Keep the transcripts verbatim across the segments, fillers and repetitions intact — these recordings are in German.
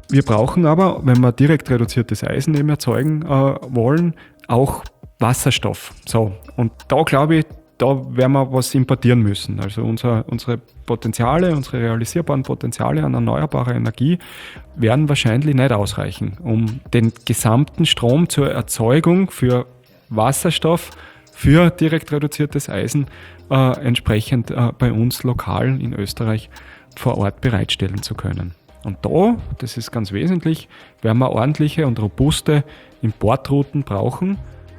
Wir brauchen aber, wenn wir direkt reduziertes Eisen eben erzeugen äh, wollen, auch Wasserstoff. So, und da glaube ich, da werden wir was importieren müssen. Also unser, unsere Potenziale, unsere realisierbaren Potenziale an erneuerbarer Energie werden wahrscheinlich nicht ausreichen, um den gesamten Strom zur Erzeugung für Wasserstoff, für direkt reduziertes Eisen äh, entsprechend äh, bei uns lokal in Österreich vor Ort bereitstellen zu können. Und da, das ist ganz wesentlich, werden wir ordentliche und robuste Importrouten brauchen.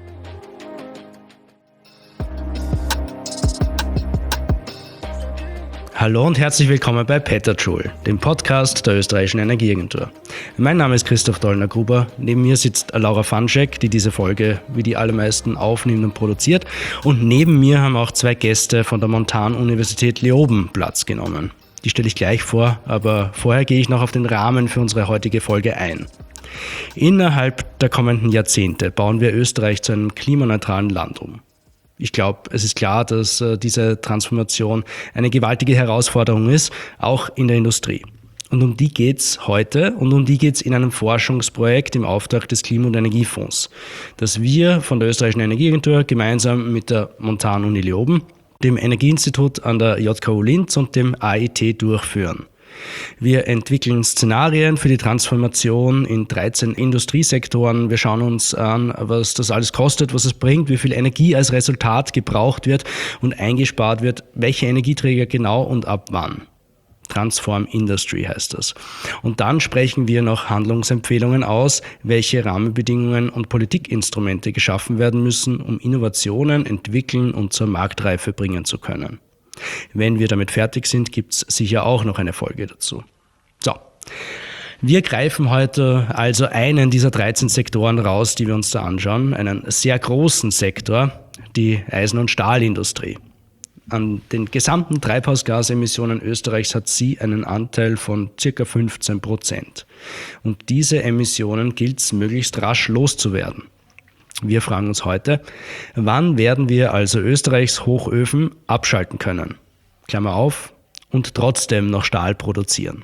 Hallo und herzlich willkommen bei Petajoule, dem Podcast der Österreichischen Energieagentur. Mein Name ist Christoph Dollner-Gruber, neben mir sitzt Laura Fanschek, die diese Folge wie die allermeisten aufnimmt und produziert, und neben mir haben auch zwei Gäste von der Montanuniversität Leoben Platz genommen. Die stelle ich gleich vor, aber vorher gehe ich noch auf den Rahmen für unsere heutige Folge ein. Innerhalb der kommenden Jahrzehnte bauen wir Österreich zu einem klimaneutralen Land um. Ich glaube, es ist klar, dass äh, diese Transformation eine gewaltige Herausforderung ist, auch in der Industrie. Und um die geht's heute und um die geht's in einem Forschungsprojekt im Auftrag des Klima- und Energiefonds, das wir von der Österreichischen Energieagentur gemeinsam mit der Montanuni Leoben, dem Energieinstitut an der J K U Linz und dem A I T durchführen. Wir entwickeln Szenarien für die Transformation in dreizehn Industriesektoren. Wir schauen uns an, was das alles kostet, was es bringt, wie viel Energie als Resultat gebraucht wird und eingespart wird, welche Energieträger genau und ab wann. Transform Industry heißt das. Und dann sprechen wir noch Handlungsempfehlungen aus, welche Rahmenbedingungen und Politikinstrumente geschaffen werden müssen, um Innovationen entwickeln und zur Marktreife bringen zu können. Wenn wir damit fertig sind, gibt es sicher auch noch eine Folge dazu. So, wir greifen heute also einen dieser dreizehn Sektoren raus, die wir uns da anschauen, einen sehr großen Sektor, die Eisen- und Stahlindustrie. An den gesamten Treibhausgasemissionen Österreichs hat sie einen Anteil von ca. fünfzehn Prozent. Und diese Emissionen gilt es möglichst rasch loszuwerden. Wir fragen uns heute, wann werden wir also Österreichs Hochöfen abschalten können? Klammer auf, und trotzdem noch Stahl produzieren.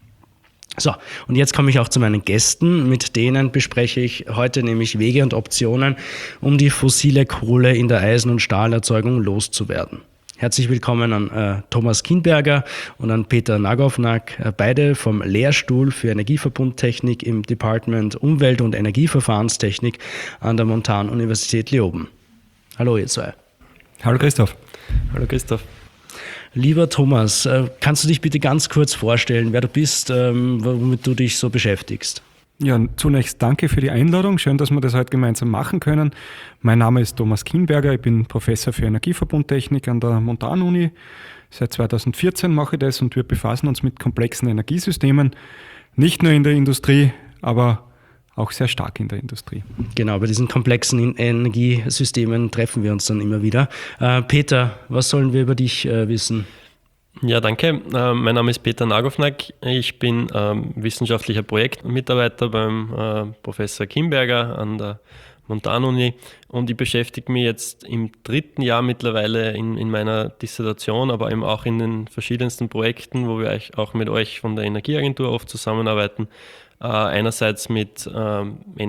So, und jetzt komme ich auch zu meinen Gästen. Mit denen bespreche ich heute nämlich Wege und Optionen, um die fossile Kohle in der Eisen- und Stahlerzeugung loszuwerden. Herzlich willkommen an äh, Thomas Kienberger und an Peter Nagovnak, äh, beide vom Lehrstuhl für Energieverbundtechnik im Department Umwelt- und Energieverfahrenstechnik an der Montanuniversität Leoben. Hallo ihr zwei. Hallo Christoph. Hallo Christoph. Lieber Thomas, äh, kannst du dich bitte ganz kurz vorstellen, wer du bist, ähm, womit du dich so beschäftigst? Ja, zunächst danke für die Einladung. Schön, dass wir das heute gemeinsam machen können. Mein Name ist Thomas Kienberger. Ich bin Professor für Energieverbundtechnik an der Montanuni. Seit zweitausendvierzehn mache ich das und wir befassen uns mit komplexen Energiesystemen. Nicht nur in der Industrie, aber auch sehr stark in der Industrie. Genau, bei diesen komplexen Energiesystemen treffen wir uns dann immer wieder. Äh, Peter, was sollen wir über dich äh, wissen? Ja, danke. Äh, mein Name ist Peter Nagovnak. Ich bin ähm, wissenschaftlicher Projektmitarbeiter beim äh, Professor Kienberger an der Montanuni und ich beschäftige mich jetzt im dritten Jahr mittlerweile in, in meiner Dissertation, aber eben auch in den verschiedensten Projekten, wo wir auch mit euch von der Energieagentur oft zusammenarbeiten. Äh, einerseits mit äh,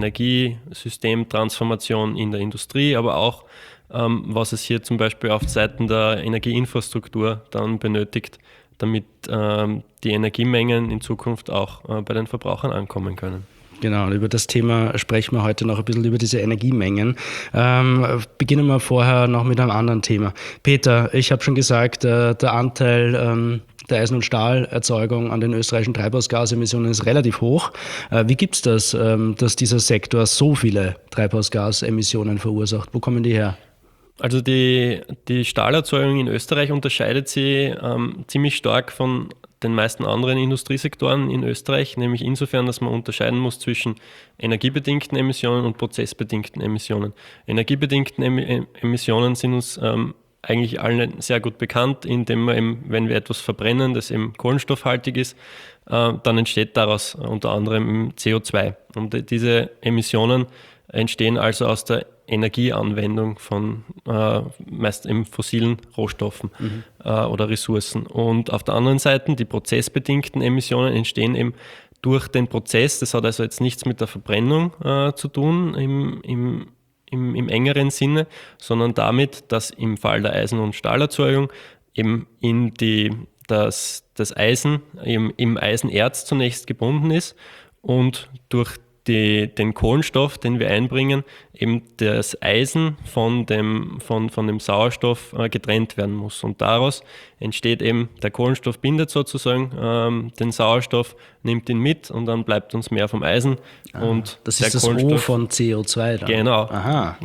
Energiesystemtransformation in der Industrie, aber auch was es hier zum Beispiel auf Seiten der Energieinfrastruktur dann benötigt, damit ähm, die Energiemengen in Zukunft auch äh, bei den Verbrauchern ankommen können. Genau, über das Thema sprechen wir heute noch ein bisschen, über diese Energiemengen. Ähm, beginnen wir vorher noch mit einem anderen Thema. Peter, ich habe schon gesagt, äh, der Anteil ähm, der Eisen- und Stahlerzeugung an den österreichischen Treibhausgasemissionen ist relativ hoch. Äh, wie gibt es das, ähm, dass dieser Sektor so viele Treibhausgasemissionen verursacht? Wo kommen die her? Also die, die Stahlerzeugung in Österreich unterscheidet sich ähm, ziemlich stark von den meisten anderen Industriesektoren in Österreich, nämlich insofern, dass man unterscheiden muss zwischen energiebedingten Emissionen und prozessbedingten Emissionen. Energiebedingten em- Emissionen sind uns ähm, eigentlich allen sehr gut bekannt, indem wir eben, wenn wir etwas verbrennen, das eben kohlenstoffhaltig ist, äh, dann entsteht daraus unter anderem C O zwei. Und diese Emissionen entstehen also aus der Energieanwendung von äh, meist eben fossilen Rohstoffen mhm. äh, oder Ressourcen. Und auf der anderen Seite, die prozessbedingten Emissionen entstehen eben durch den Prozess, das hat also jetzt nichts mit der Verbrennung äh, zu tun im, im, im, im engeren Sinne, sondern damit, dass im Fall der Eisen- und Stahlerzeugung eben in die, das, das Eisen im, im Eisenerz zunächst gebunden ist und durch die, den Kohlenstoff, den wir einbringen, eben das Eisen von dem, von, von dem Sauerstoff äh, getrennt werden muss. Und daraus entsteht eben, der Kohlenstoff bindet sozusagen ähm, den Sauerstoff, nimmt ihn mit und dann bleibt uns mehr vom Eisen. Ah, und das der ist das Kohlenstoff, O von C O zwei dann. Genau. Aha.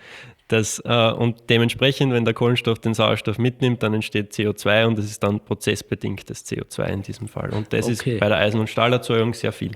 Das, äh, und dementsprechend, wenn der Kohlenstoff den Sauerstoff mitnimmt, dann entsteht C O zwei und das ist dann prozessbedingtes C O zwei in diesem Fall. Und das Okay. ist bei der Eisen- und Stahlerzeugung sehr viel.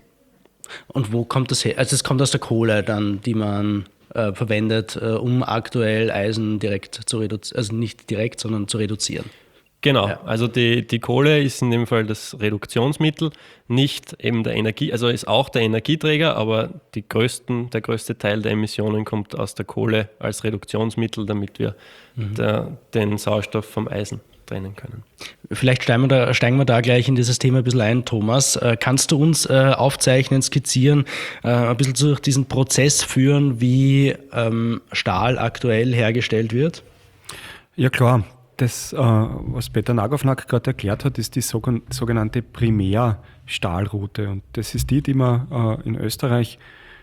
Und wo kommt das her? Also es kommt aus der Kohle dann, die man äh, verwendet, äh, um aktuell Eisen direkt zu reduzieren, also nicht direkt, sondern zu reduzieren. Genau, Ja. also die, die Kohle ist in dem Fall das Reduktionsmittel, nicht eben der Energie, also ist auch der Energieträger, aber die größten, der größte Teil der Emissionen kommt aus der Kohle als Reduktionsmittel, damit wir mhm. der, den Sauerstoff vom Eisen trennen können. Vielleicht steigen wir, da, steigen wir da gleich in dieses Thema ein bisschen ein, Thomas. Äh, kannst du uns äh, aufzeichnen, skizzieren, äh, ein bisschen durch diesen Prozess führen, wie ähm, Stahl aktuell hergestellt wird? Ja klar, das, äh, was Peter Nagovnack gerade erklärt hat, ist die sogenannte Primärstahlroute. Und das ist die, die man äh, in Österreich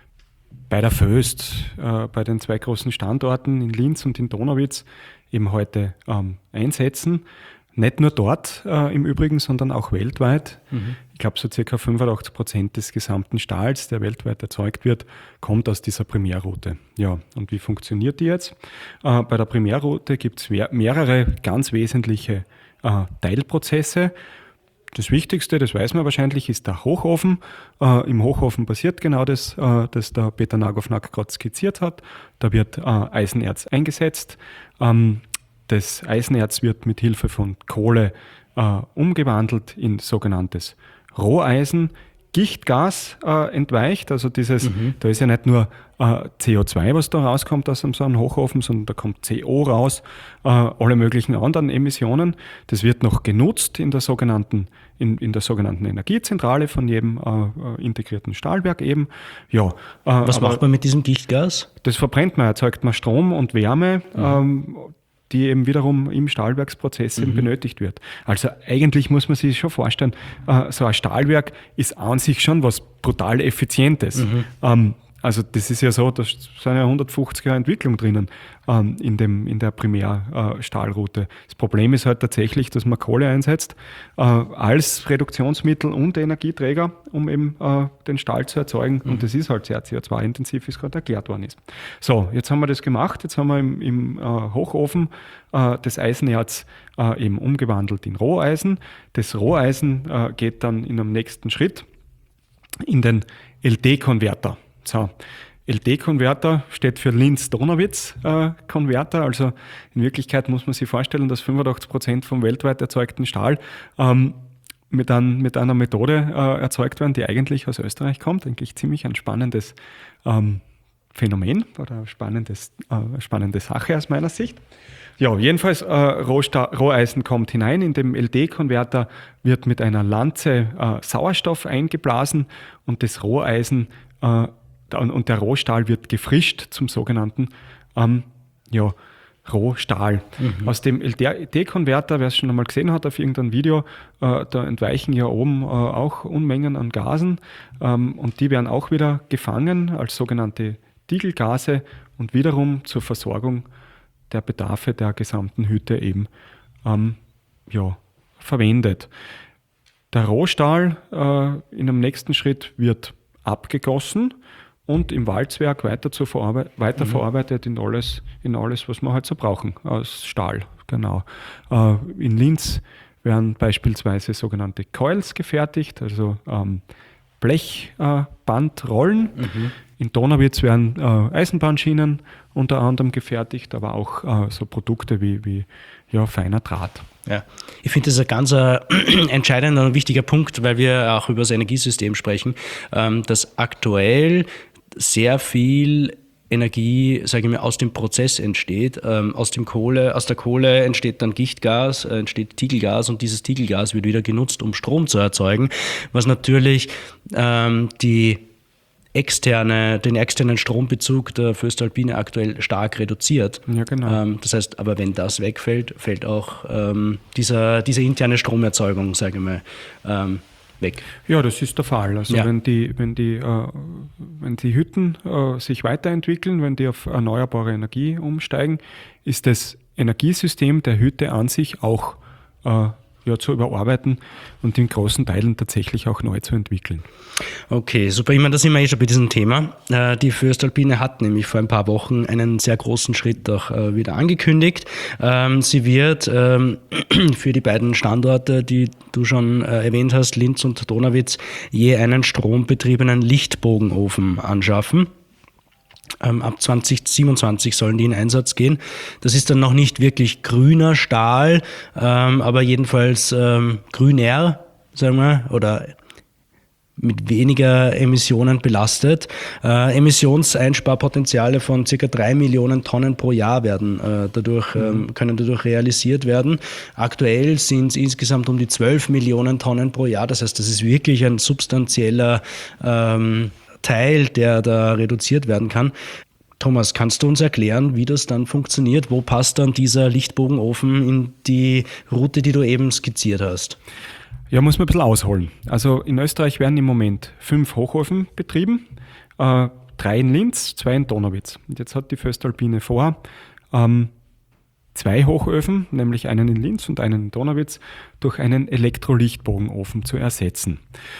bei der Föst, äh, bei den zwei großen Standorten in Linz und in Donauwitz eben heute ähm, einsetzen. Nicht nur dort äh, im Übrigen, sondern auch weltweit. Mhm. Ich glaube, so circa fünfundachtzig Prozent des gesamten Stahls, der weltweit erzeugt wird, kommt aus dieser Primärroute. Ja, und wie funktioniert die jetzt? Äh, bei der Primärroute gibt es mehrere ganz wesentliche äh, Teilprozesse. Das Wichtigste, das weiß man wahrscheinlich, ist der Hochofen. Äh, Im Hochofen passiert genau das, äh, das der Peter Nagovnack gerade skizziert hat. Da wird äh, Eisenerz eingesetzt. Ähm, das Eisenerz wird mit Hilfe von Kohle äh, umgewandelt in sogenanntes Roheisen. Gichtgas äh, entweicht, also dieses, mhm. da ist ja nicht nur äh, C O zwei, was da rauskommt aus so einem Hochofen, sondern da kommt C O raus, äh, alle möglichen anderen Emissionen. Das wird noch genutzt in der sogenannten, in, in der sogenannten Energiezentrale von jedem äh, integrierten Stahlwerk eben. Ja, äh, was macht man mit diesem Gichtgas? Das verbrennt man, erzeugt man Strom und Wärme, mhm. ähm, die eben wiederum im Stahlwerksprozess mhm. eben benötigt wird. Also eigentlich muss man sich schon vorstellen, äh, so ein Stahlwerk ist an sich schon was brutal Effizientes. Mhm. Ähm, also das ist ja so, da sind ja hundertfünfzig Jahre Entwicklung drinnen ähm, in, dem, in der Primärstahlroute. Äh, das Problem ist halt tatsächlich, dass man Kohle einsetzt äh, als Reduktionsmittel und Energieträger, um eben äh, den Stahl zu erzeugen. Mhm. Und das ist halt sehr C O zwei intensiv, wie es gerade erklärt worden ist. So, jetzt haben wir das gemacht. Jetzt haben wir im, im äh, Hochofen äh, das Eisenerz äh, eben umgewandelt in Roheisen. Das Roheisen äh, geht dann in einem nächsten Schritt in den L D-Konverter. So, L D-Konverter steht für Linz-Donauwitz-Konverter. Also in Wirklichkeit muss man sich vorstellen, dass fünfundachtzig Prozent vom weltweit erzeugten Stahl ähm, mit, ein, mit einer Methode äh, erzeugt werden, die eigentlich aus Österreich kommt. Eigentlich ziemlich ein spannendes ähm, Phänomen oder eine spannendes, äh, spannende Sache aus meiner Sicht. Ja, jedenfalls äh, Rohsta- Roheisen kommt hinein. In dem L D-Konverter wird mit einer Lanze äh, Sauerstoff eingeblasen und das Roheisen äh, und der Rohstahl wird gefrischt zum sogenannten ähm, ja, Rohstahl. Mhm. Aus dem L D-Konverter, wer es schon einmal gesehen hat auf irgendeinem Video, äh, da entweichen ja oben äh, auch Unmengen an Gasen ähm, und die werden auch wieder gefangen als sogenannte Diegelgase und wiederum zur Versorgung der Bedarfe der gesamten Hütte eben ähm, ja, verwendet. Der Rohstahl äh, in einem nächsten Schritt wird abgegossen und im Walzwerk weiter, zu verarbe- weiter mhm. verarbeitet in alles, in alles, was wir halt so brauchen, aus Stahl. Genau. Äh, in Linz werden beispielsweise sogenannte Coils gefertigt, also ähm, Blechbandrollen. Äh, mhm. In Donauwitz werden äh, Eisenbahnschienen unter anderem gefertigt, aber auch äh, so Produkte wie, wie ja, feiner Draht. Ja, ich finde das ein ganz äh, entscheidender und wichtiger Punkt, weil wir auch über das Energiesystem sprechen, ähm, dass aktuell sehr viel Energie, sage ich mal, aus dem Prozess entsteht. Ähm, aus dem Kohle, aus der Kohle entsteht dann Gichtgas, äh, entsteht Tiegelgas und dieses Tiegelgas wird wieder genutzt, um Strom zu erzeugen, was natürlich ähm, die externe, den externen Strombezug der Voestalpine aktuell stark reduziert. Ja, genau. Ähm, das heißt, aber wenn das wegfällt, fällt auch ähm, dieser, diese interne Stromerzeugung, sage ich mal, ähm, weg. Ja, das ist der Fall. Also Ja. wenn die, wenn die, äh, wenn die Hütten äh, sich weiterentwickeln, wenn die auf erneuerbare Energie umsteigen, ist das Energiesystem der Hütte an sich auch äh, ja, zu überarbeiten und in großen Teilen tatsächlich auch neu zu entwickeln. Okay, super. Ich meine, da sind wir eh schon bei diesem Thema. Äh, Die Voestalpine hat nämlich vor ein paar Wochen einen sehr großen Schritt auch äh, wieder angekündigt. Ähm, Sie wird ähm, für die beiden Standorte, die du schon äh, erwähnt hast, Linz und Donawitz, je einen strombetriebenen Lichtbogenofen anschaffen. Ähm, ab zwanzig siebenundzwanzig sollen die in Einsatz gehen. Das ist dann noch nicht wirklich grüner Stahl, ähm, aber jedenfalls ähm, grüner, sagen wir, oder mit weniger Emissionen belastet. Äh, Emissionseinsparpotenziale von ca. drei Millionen Tonnen pro Jahr werden äh, dadurch, ähm, können dadurch realisiert werden. Aktuell sind es insgesamt um die zwölf Millionen Tonnen pro Jahr. Das heißt, das ist wirklich ein substanzieller ähm, Teil, der da reduziert werden kann. Thomas, kannst du uns erklären, wie das dann funktioniert? Wo passt dann dieser Lichtbogenofen in die Route, die du eben skizziert hast? Ja, muss man ein bisschen ausholen. Also in Österreich werden im Moment fünf Hochöfen betrieben, äh, drei in Linz, zwei in Donawitz. Und jetzt hat die Voestalpine vor, ähm, zwei Hochöfen, nämlich einen in Linz und einen in Donawitz, durch einen Elektrolichtbogenofen zu ersetzen.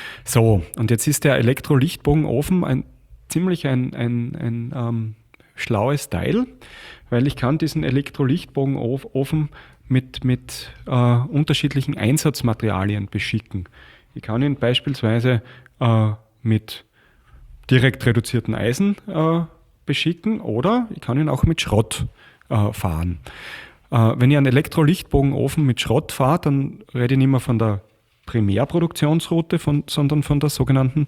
So, und jetzt ist der Elektrolichtbogenofen ein ziemlich ein, ein, ein ähm, schlaues Teil, weil ich kann diesen Elektrolichtbogenofen mit, mit äh, unterschiedlichen Einsatzmaterialien beschicken. Ich kann ihn beispielsweise äh, mit direkt reduzierten Eisen äh, beschicken oder ich kann ihn auch mit Schrott äh, fahren. Äh, wenn ich einen Elektrolichtbogenofen mit Schrott fahre, dann rede ich nicht mehr von der Primärproduktionsroute, von, sondern von der sogenannten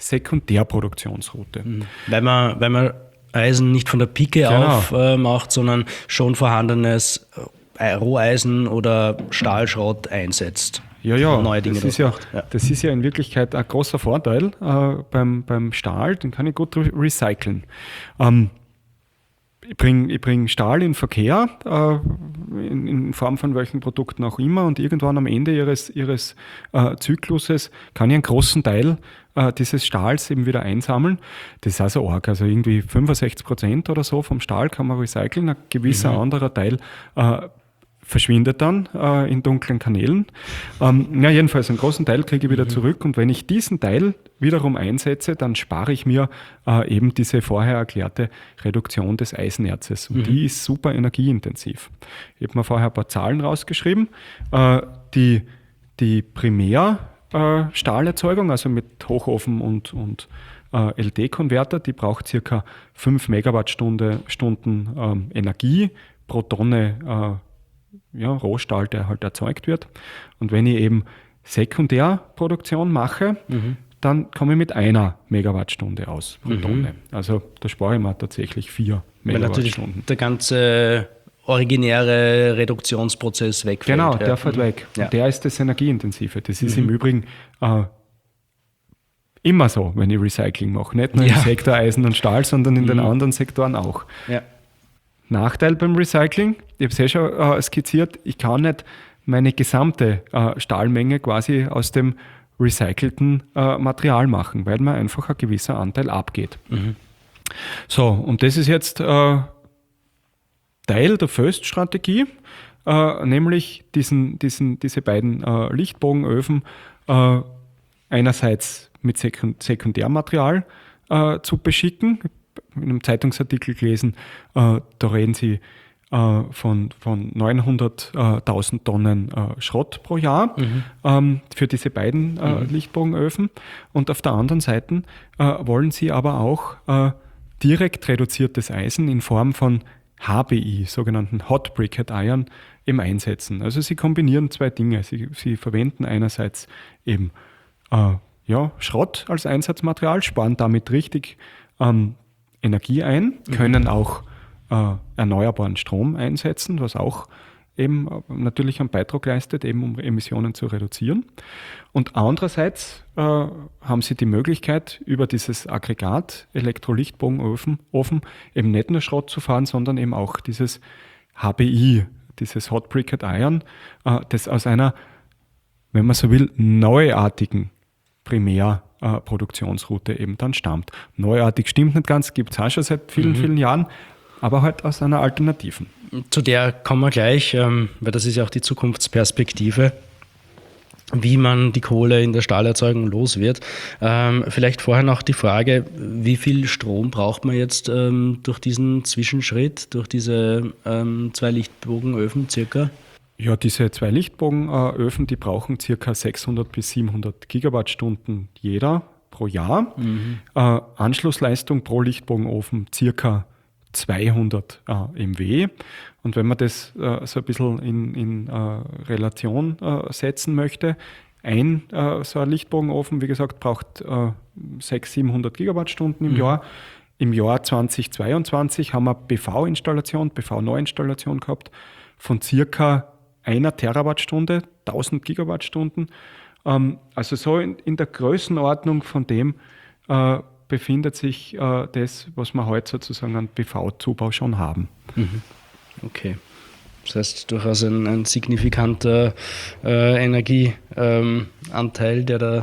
Sekundärproduktionsroute. Mhm. Weil man, weil man Eisen nicht von der Pike Genau. auf äh, macht, sondern schon vorhandenes äh, Roheisen oder Stahlschrott einsetzt. Ja, ja, neue Dinge das, ist ja, macht. Ja. das ist ja in Wirklichkeit ein großer Vorteil äh, beim, beim Stahl, den kann ich gut re- recyceln. Ähm, ich bringe ich bring Stahl in Verkehr, äh, in, in Form von welchen Produkten auch immer, und irgendwann am Ende ihres, ihres äh, Zykluses kann ich einen großen Teil äh, dieses Stahls eben wieder einsammeln. Das ist also arg, also irgendwie fünfundsechzig Prozent oder so vom Stahl kann man recyceln, ein gewisser Mhm. anderer Teil äh, verschwindet dann äh, in dunklen Kanälen. Ähm, ja, jedenfalls einen großen Teil kriege ich wieder Mhm. zurück, und wenn ich diesen Teil wiederum einsetze, dann spare ich mir äh, eben diese vorher erklärte Reduktion des Eisenerzes. Und Mhm. die ist super energieintensiv. Ich habe mir vorher ein paar Zahlen rausgeschrieben. Äh, die, die Primärstahlerzeugung, also mit Hochofen und, und äh, L D-Konverter, die braucht circa fünf Megawattstunden Stunden, ähm, Energie pro Tonne äh, ja, Rohstahl, der halt erzeugt wird. Und wenn ich eben Sekundärproduktion mache, Mhm. dann komme ich mit einer Megawattstunde aus pro Mhm. Tonne. Also da spare ich mir tatsächlich vier Weil natürlich Megawattstunden. der ganze originäre Reduktionsprozess wegfällt. Genau, ja. der fällt Mhm. weg. Ja. Und der ist das Energieintensive. Das ist Mhm. im Übrigen äh, immer so, wenn ich Recycling mache. Nicht nur Ja. im Sektor Eisen und Stahl, sondern in den Mhm. anderen Sektoren auch. Ja. Nachteil beim Recycling, ich habe es eh schon äh, skizziert, ich kann nicht meine gesamte äh, Stahlmenge quasi aus dem recycelten äh, Material machen, weil mir einfach ein gewisser Anteil abgeht. Mhm. So, und das ist jetzt äh, Teil der Voest-Strategie, äh, nämlich diesen, diesen, diese beiden äh, Lichtbogenöfen äh, einerseits mit Sekund- Sekundärmaterial äh, zu beschicken. In einem Zeitungsartikel gelesen, äh, da reden sie äh, von, von neunhunderttausend Tonnen äh, Schrott pro Jahr Mhm. ähm, für diese beiden äh, Mhm. Lichtbogenöfen. Und auf der anderen Seite äh, wollen sie aber auch äh, direkt reduziertes Eisen in Form von H B I, sogenannten Hot Briquette Iron, eben einsetzen. Also sie kombinieren zwei Dinge. Sie, sie verwenden einerseits eben äh, ja, Schrott als Einsatzmaterial, sparen damit richtig ähm, Energie ein, mhm. können auch äh, erneuerbaren Strom einsetzen, was auch eben natürlich einen Beitrag leistet, eben um Emissionen zu reduzieren. Und andererseits äh, haben sie die Möglichkeit, über dieses Aggregat Elektrolichtbogenofen Ofen eben nicht nur Schrott zu fahren, sondern eben auch dieses H B I, dieses Hot Briquette Iron, äh, das aus einer, wenn man so will, neuartigen Primärproduktionsroute äh, eben dann stammt. Neuartig stimmt nicht ganz, gibt es auch schon seit vielen, mhm. vielen Jahren, aber halt aus einer alternativen. Zu der kommen wir gleich, ähm, weil das ist ja auch die Zukunftsperspektive, wie man die Kohle in der Stahlerzeugung los wird. Ähm, vielleicht vorher noch die Frage, wie viel Strom braucht man jetzt ähm, durch diesen Zwischenschritt, durch diese ähm, zwei Lichtbogenöfen circa? Ja, diese zwei Lichtbogenöfen, die brauchen circa sechshundert bis siebenhundert Gigawattstunden jeder pro Jahr. Mhm. Äh, Anschlussleistung pro Lichtbogenofen circa zweihundert äh, Megawatt. Und wenn man das äh, so ein bisschen in, in äh, Relation äh, setzen möchte, ein äh, so ein Lichtbogenofen, wie gesagt, braucht äh, sechshundert, siebenhundert Gigawattstunden im mhm. Jahr. Im Jahr zweitausendzweiundzwanzig haben wir B V-Installation, B V-Neuinstallation gehabt von circa einer Terawattstunde, tausend Gigawattstunden. Ähm, also so in, in der Größenordnung von dem äh, befindet sich äh, das, was wir heute sozusagen an B V-Zubau schon haben. Mhm. Okay. Das heißt, durchaus ein, ein signifikanter äh, Energieanteil, ähm, der da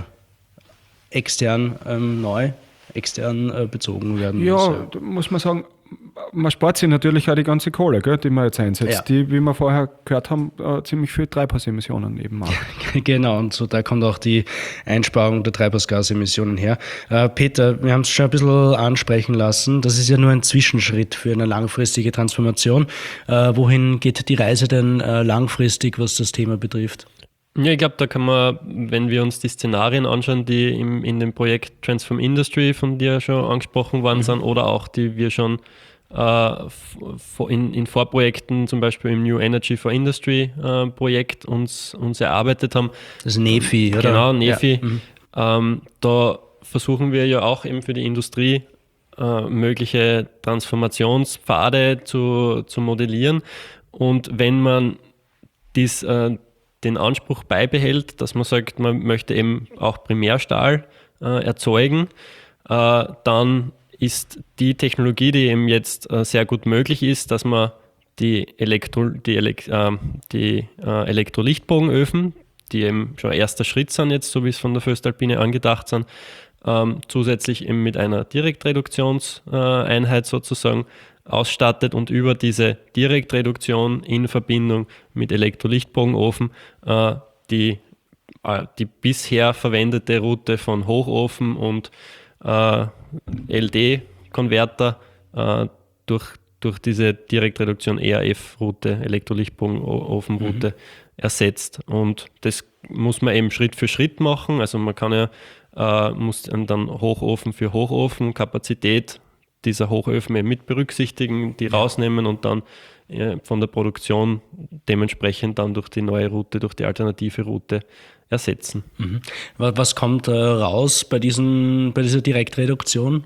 extern ähm, neu, extern äh, bezogen werden ja, muss. Ja, da muss man sagen, man spart sich natürlich auch die ganze Kohle, gell, die man jetzt einsetzt, ja. die, wie wir vorher gehört haben, äh, ziemlich viel Treibhausemissionen eben macht. Genau, und so da kommt auch die Einsparung der Treibhausgasemissionen her. Äh, Peter, wir haben es schon ein bisschen ansprechen lassen, das ist ja nur ein Zwischenschritt für eine langfristige Transformation. Äh, wohin geht die Reise denn äh, langfristig, was das Thema betrifft? Ja, ich glaube, da kann man, wenn wir uns die Szenarien anschauen, die im, in dem Projekt Transform Industry von dir schon angesprochen worden mhm. sind oder auch die wir schon äh, in, in Vorprojekten, zum Beispiel im New Energy for Industry äh, Projekt uns, uns erarbeitet haben. Das ist NEFI, oder? Genau, NEFI. Ja. Mhm. Ähm, da versuchen wir ja auch eben für die Industrie äh, mögliche Transformationspfade zu, zu modellieren. Und wenn man dies äh, den Anspruch beibehält, dass man sagt, man möchte eben auch Primärstahl äh, erzeugen, äh, dann ist die Technologie, die eben jetzt äh, sehr gut möglich ist, dass man die, Elektro, die, Elek, äh, die äh, Elektrolichtbogenöfen, die eben schon ein erster Schritt sind jetzt, so wie es von der Voestalpine angedacht sind, ähm, zusätzlich eben mit einer Direktreduktionseinheit sozusagen ausstattet und über diese Direktreduktion in Verbindung mit Elektrolichtbogenofen äh, die, äh, die bisher verwendete Route von Hochofen und äh, L D-Konverter äh, durch, durch diese Direktreduktion E R F-Route, Elektrolichtbogenofenroute, mhm. ersetzt. Und das muss man eben Schritt für Schritt machen. Also man kann ja äh, muss dann Hochofen für Hochofen, Kapazität dieser Hochöfen eben mit berücksichtigen, die rausnehmen und dann äh, von der Produktion dementsprechend dann durch die neue Route, durch die alternative Route ersetzen. Mhm. Was kommt äh, raus bei, diesen, bei dieser Direktreduktion?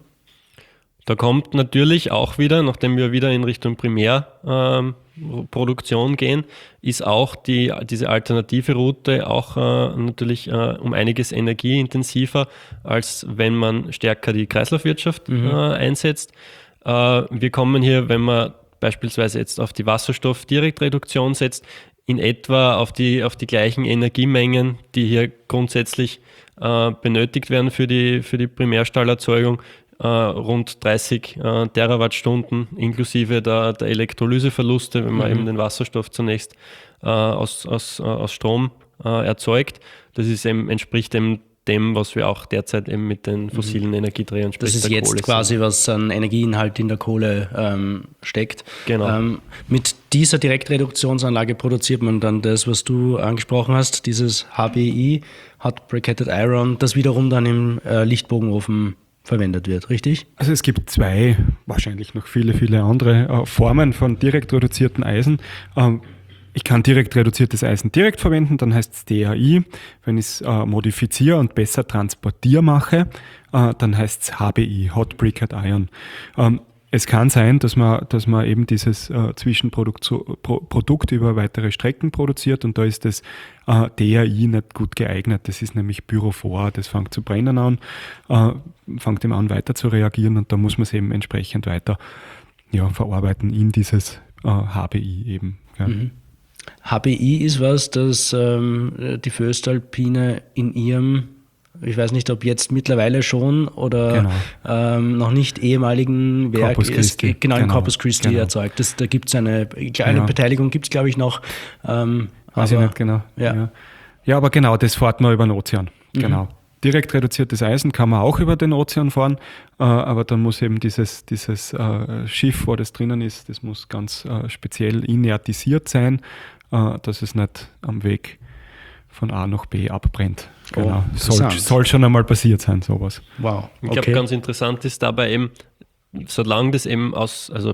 Da kommt natürlich auch wieder, nachdem wir wieder in Richtung Primärproduktion ähm, gehen, ist auch die, diese alternative Route auch äh, natürlich äh, um einiges energieintensiver, als wenn man stärker die Kreislaufwirtschaft mhm. äh, einsetzt. Äh, wir kommen hier, wenn man beispielsweise jetzt auf die Wasserstoff-Direktreduktion setzt, in etwa auf die, auf die gleichen Energiemengen, die hier grundsätzlich äh, benötigt werden für die, für die Primärstahlerzeugung, äh, rund dreißig äh, Terawattstunden inklusive der, der Elektrolyseverluste, wenn man mhm. eben den Wasserstoff zunächst äh, aus, aus, aus Strom äh, erzeugt. Das ist eben, entspricht eben dem, was wir auch derzeit eben mit den fossilen Energieträgern sprechen. Das ist jetzt Kohle quasi, sind. Was an Energieinhalt in der Kohle ähm, steckt. Genau. Ähm, mit dieser Direktreduktionsanlage produziert man dann das, was du angesprochen hast, dieses H B I, Hot Briquetted Iron, das wiederum dann im äh, Lichtbogenofen verwendet wird, richtig? Also es gibt zwei, wahrscheinlich noch viele, viele andere äh, Formen von direkt reduzierten Eisen. Ähm, Ich kann direkt reduziertes Eisen direkt verwenden, dann heißt es D H I. Wenn ich es äh, modifiziere und besser transportier mache, äh, dann heißt es H B I, Hot Briquette Iron. Ähm, es kann sein, dass man, dass man eben dieses äh, Zwischenprodukt so, Pro, Produkt über weitere Strecken produziert und da ist das äh, D H I nicht gut geeignet. Das ist nämlich Pyrophor, das fängt zu brennen an, äh, fängt eben an weiter zu reagieren und da muss man es eben entsprechend weiter ja, verarbeiten in dieses äh, H B I eben. Ja. Mhm. H B I ist was, das ähm, die Voestalpine in ihrem, ich weiß nicht, ob jetzt mittlerweile schon oder Genau. ähm, noch nicht ehemaligen Werk Corpus Christi. Ist, genau, in Genau. Corpus Christi Genau. erzeugt. Das, da gibt es eine kleine Ja. Beteiligung, gibt es glaube ich noch. Ähm, Weiß aber, ich nicht genau. Ja. Ja. ja, aber genau, das fährt man über den Ozean. Mhm. Genau. Direkt reduziertes Eisen kann man auch über den Ozean fahren, äh, aber dann muss eben dieses, dieses äh, Schiff, wo das drinnen ist, das muss ganz äh, speziell inertisiert sein, äh, dass es nicht am Weg von A nach B abbrennt. Oh, Genau. Soll, interessant. soll schon einmal passiert sein, sowas. Wow. Ich glaube, Okay. ganz interessant ist dabei eben, solange das eben aus also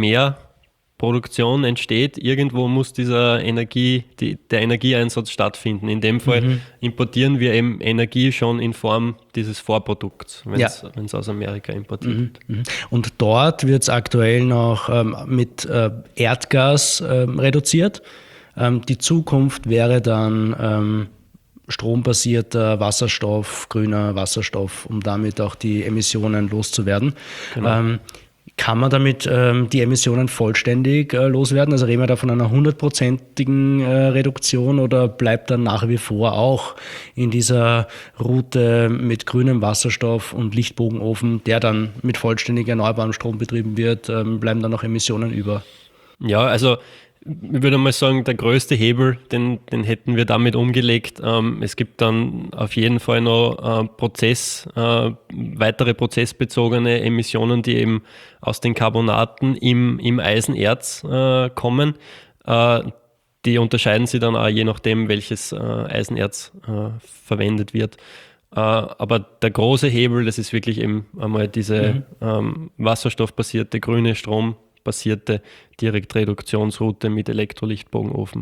Primärproduktion entsteht, irgendwo muss dieser Energie, die, der Energieeinsatz stattfinden. In dem Fall Mhm. importieren wir eben Energie schon in Form dieses Vorprodukts, wenn Ja. es aus Amerika importiert Mhm, wird. mhm. Und dort wird es aktuell noch ähm, mit äh, Erdgas ähm, reduziert. Ähm, die Zukunft wäre dann ähm, strombasierter Wasserstoff, grüner Wasserstoff, um damit auch die Emissionen loszuwerden. Genau. Ähm, kann man damit ähm, die Emissionen vollständig äh, loswerden? Also reden wir da von einer hundertprozentigen äh, Reduktion oder bleibt dann nach wie vor auch in dieser Route mit grünem Wasserstoff und Lichtbogenofen, der dann mit vollständig erneuerbarem Strom betrieben wird, ähm, bleiben dann noch Emissionen über? Ja, also ich würde mal sagen, der größte Hebel, den, den hätten wir damit umgelegt. Ähm, es gibt dann auf jeden Fall noch äh, Prozess, äh, weitere prozessbezogene Emissionen, die eben aus den Carbonaten im, im Eisenerz äh, kommen. Äh, die unterscheiden sich dann auch je nachdem, welches äh, Eisenerz äh, verwendet wird. Äh, aber der große Hebel, das ist wirklich eben einmal diese Mhm. ähm, wasserstoffbasierte grüne Strom basierte Direktreduktionsroute mit Elektrolichtbogenofen.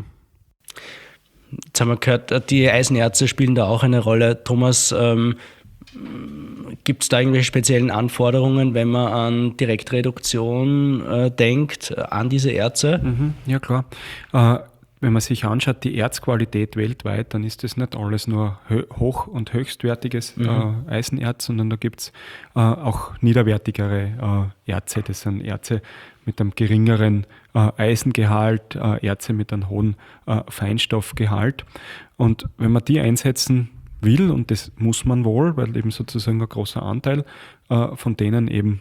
Jetzt haben wir gehört, die Eisenerze spielen da auch eine Rolle. Thomas, ähm, gibt es da irgendwelche speziellen Anforderungen, wenn man an Direktreduktion äh, denkt, an diese Erze? Mhm, ja, klar. Äh, wenn man sich anschaut, die Erzqualität weltweit, dann ist das nicht alles nur hö- hoch- und höchstwertiges Mhm. äh, Eisenerz, sondern da gibt es äh, auch niederwertigere äh, Erze. Das sind Erze mit einem geringeren äh, Eisengehalt, äh, Erze mit einem hohen äh, Feinstoffgehalt. Und wenn man die einsetzen will, und das muss man wohl, weil eben sozusagen ein großer Anteil äh, von denen eben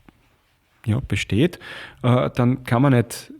ja, besteht, äh, dann kann man nicht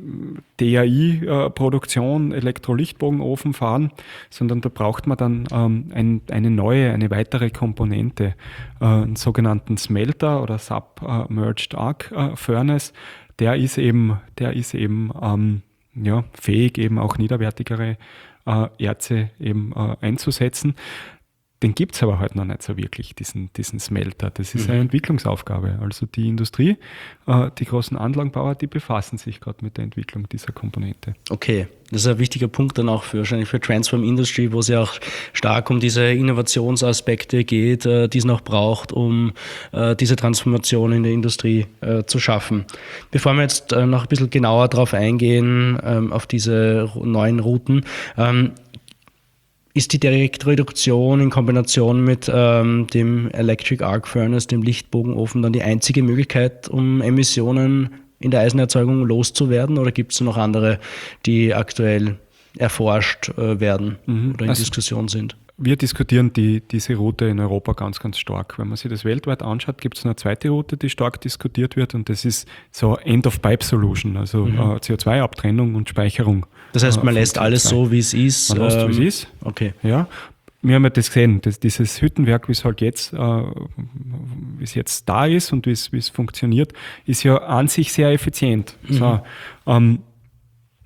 D H I-Produktion, Elektrolichtbogenofen fahren, sondern da braucht man dann ähm, ein, eine neue, eine weitere Komponente, äh, einen sogenannten Smelter oder Submerged Arc äh, Furnace. Der ist eben, der ist eben ähm, ja, fähig, eben auch niederwertigere äh, Erze eben äh, einzusetzen. Den gibt es aber halt noch nicht so wirklich, diesen, diesen Smelter. Das ist Mhm. eine Entwicklungsaufgabe. Also die Industrie, äh, die großen Anlagenbauer, die befassen sich gerade mit der Entwicklung dieser Komponente. Okay, das ist ein wichtiger Punkt dann auch für, wahrscheinlich für Transform Industry, wo es ja auch stark um diese Innovationsaspekte geht, äh, die es noch braucht, um äh, diese Transformation in der Industrie äh, zu schaffen. Bevor wir jetzt äh, noch ein bisschen genauer darauf eingehen, ähm, auf diese neuen Routen, ähm, ist die Direktreduktion in Kombination mit ähm, dem Electric Arc Furnace, dem Lichtbogenofen, dann die einzige Möglichkeit, um Emissionen in der Eisenerzeugung loszuwerden? Oder gibt es noch andere, die aktuell erforscht äh, werden Mhm. oder in Also- Diskussion sind? Wir diskutieren die, diese Route in Europa ganz, ganz stark. Wenn man sich das weltweit anschaut, gibt es eine zweite Route, die stark diskutiert wird und das ist so End-of-Pipe-Solution, also Mhm. äh, C O zwei Abtrennung und Speicherung. Das heißt, äh, man von lässt C O alles zwei. so, wie es ist. Man lässt, wie es ähm, ist. Okay. Ja, wir haben ja das gesehen, dass dieses Hüttenwerk, wie es halt jetzt, äh, wie es jetzt da ist und wie es, wie es funktioniert, ist ja an sich sehr effizient. Mhm. So, ähm,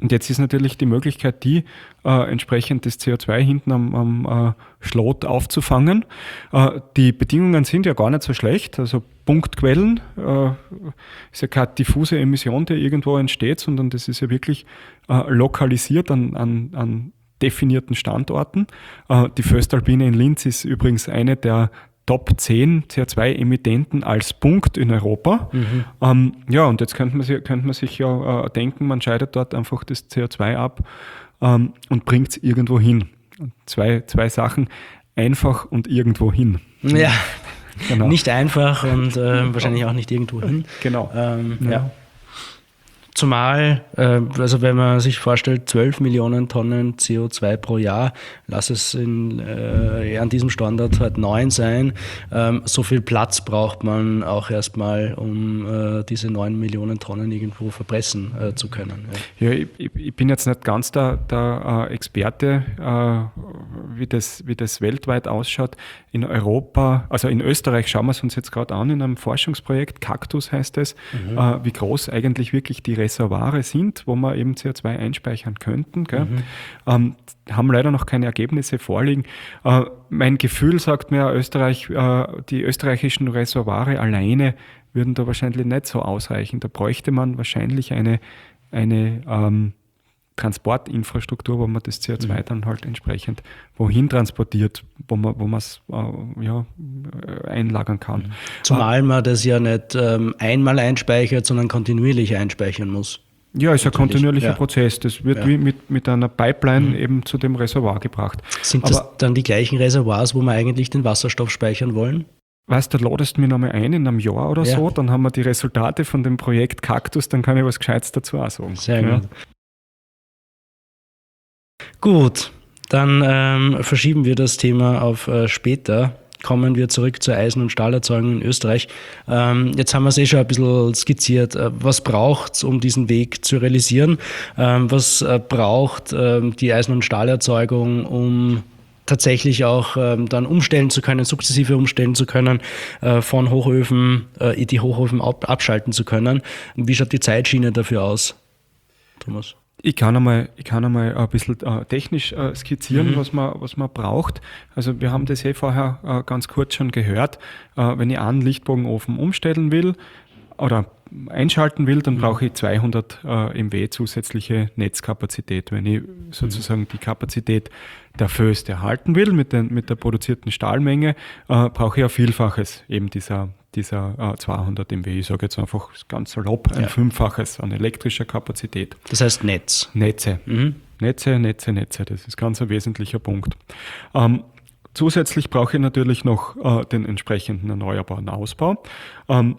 und jetzt ist natürlich die Möglichkeit, die äh, entsprechend das C O zwei hinten am, am äh, Schlot aufzufangen. Äh, die Bedingungen sind ja gar nicht so schlecht. Also Punktquellen äh, ist ja keine diffuse Emission, die irgendwo entsteht, sondern das ist ja wirklich äh, lokalisiert an, an, an definierten Standorten. Äh, die Föstalpine in Linz ist übrigens eine der Top zehn C O zwei Emittenten als Punkt in Europa. Mhm. Ähm, ja, und jetzt könnte man, sich, könnte man sich ja äh, denken, man scheidet dort einfach das C O zwei ab ähm, und bringt es irgendwo hin. Zwei, zwei Sachen, einfach und irgendwo hin. Ja, genau. Nicht einfach und äh, wahrscheinlich auch nicht irgendwo hin. Genau. Ähm, ja. Ja. Zumal, äh, also wenn man sich vorstellt, zwölf Millionen Tonnen C O zwei pro Jahr, lass es in, äh, an diesem Standort halt neun sein, ähm, so viel Platz braucht man auch erstmal, um äh, diese neun Millionen Tonnen irgendwo verpressen äh, zu können. Ja, ja ich, ich bin jetzt nicht ganz der, der äh, Experte, äh, wie, das, wie das weltweit ausschaut. In Europa, also in Österreich schauen wir es uns jetzt gerade an, in einem Forschungsprojekt, Cactus heißt es, mhm. äh, wie groß eigentlich wirklich die Reservoire sind, wo wir eben C O zwei einspeichern könnten. Gell? Mhm. Ähm, haben leider noch keine Ergebnisse vorliegen. Äh, mein Gefühl sagt mir, Österreich, äh, die österreichischen Reservoire alleine würden da wahrscheinlich nicht so ausreichen. Da bräuchte man wahrscheinlich eine, eine ähm, Transportinfrastruktur, wo man das C O zwei mhm. dann halt entsprechend wohin transportiert, wo man wo man es äh, ja, einlagern kann. Zumal man das ja nicht ähm, einmal einspeichert, sondern kontinuierlich einspeichern muss. Ja, ist ein kontinuierlicher ja. Prozess. Das wird ja. wie mit, mit einer Pipeline mhm. eben zu dem Reservoir gebracht. Sind das Aber, dann die gleichen Reservoirs, wo wir eigentlich den Wasserstoff speichern wollen? Weißt du, ladest mir nochmal ein in einem Jahr oder ja. so, dann haben wir die Resultate von dem Projekt Cactus, dann kann ich was Gescheites dazu auch sagen. Sehr ja. gut. Gut, dann ähm, verschieben wir das Thema auf äh, später. Kommen wir zurück zur Eisen- und Stahlerzeugung in Österreich. Ähm, jetzt haben wir es eh schon ein bisschen skizziert. Äh, was braucht es, um diesen Weg zu realisieren? Ähm, was äh, braucht äh, die Eisen- und Stahlerzeugung, um tatsächlich auch ähm, dann umstellen zu können, sukzessive umstellen zu können, äh, von Hochöfen, äh, die Hochöfen ab, abschalten zu können? Wie schaut die Zeitschiene dafür aus, Thomas? Ich kann einmal, ich kann einmal ein bisschen äh, technisch äh, skizzieren, mhm. was, man, was man braucht. Also wir haben das eh vorher äh, ganz kurz schon gehört. Äh, wenn ich einen Lichtbogenofen umstellen will oder einschalten will, dann mhm. brauche ich zweihundert äh, Megawatt zusätzliche Netzkapazität. Wenn ich sozusagen mhm. die Kapazität der Föst erhalten will mit, den, mit der produzierten Stahlmenge, äh, brauche ich ein Vielfaches eben dieser dieser äh, zweihundert Megawatt. Ich sage jetzt einfach ganz salopp, ein ja. Fünffaches an elektrischer Kapazität. Das heißt Netz. Netze. Mhm. Netze, Netze, Netze. Das ist ganz ein wesentlicher Punkt. Ähm, zusätzlich brauche ich natürlich noch äh, den entsprechenden erneuerbaren Ausbau. Ähm,